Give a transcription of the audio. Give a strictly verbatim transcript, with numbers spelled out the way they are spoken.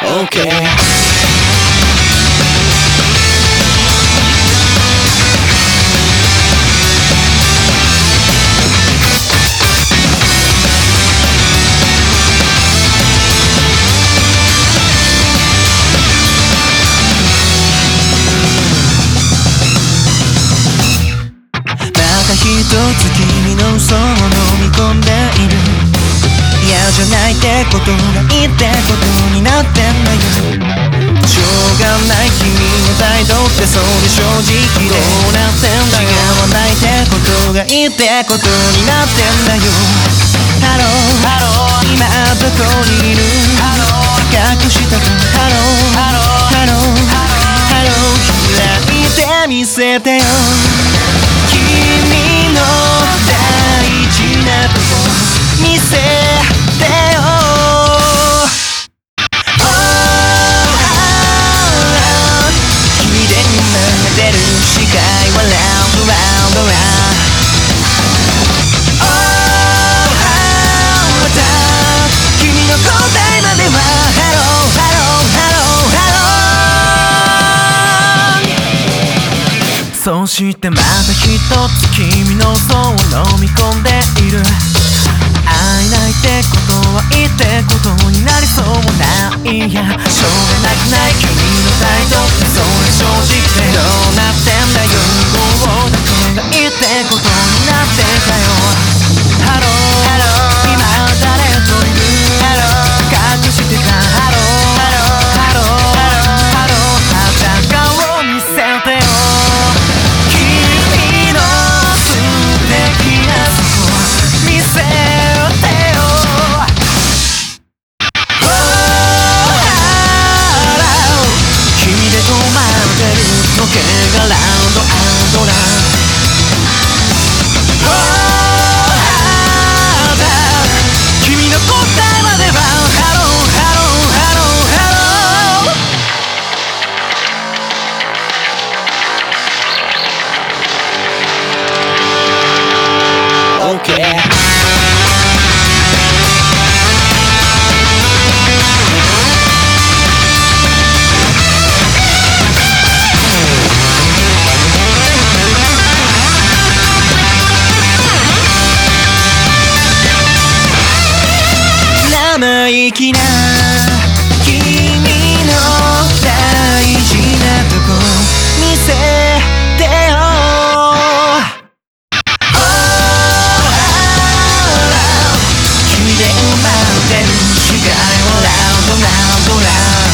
OK 一つ君の嘘を飲み込んでいる。嫌じゃないってことがいいってことになってんだよ。しょうがない君の態度ってそれ正直でどうなってんだよ。違わないってことがいいってことになってんだよ。ハローハロー今どこにいる。ハロー隠したかハローハローハローハロー開いてみせてよ。君の大事なとこ見せてよ。君で今出る視界はラウンドラウンドラ君の答えまではハローハローハローハロー。そしてまた一つ君の嘘を飲み込んでいる。会えないってことは言ってことになりそうもない。いやしょうがなくない君の態度ってそれ正直でどうなってんだよ。もうだけが言ってことになってたよ。ハローハロー今誰といる。ハロー隠してたハローハローハローハロー裸を見せてよ。君の素敵なそこ見せてよ。君で止まってる時計がラウンドアンドラン。君の答えまではハローハローハローハロー。 OK 生意気な君の大事なとこ見せてよ。君で埋まってる視界をラウンドラウンドラウンド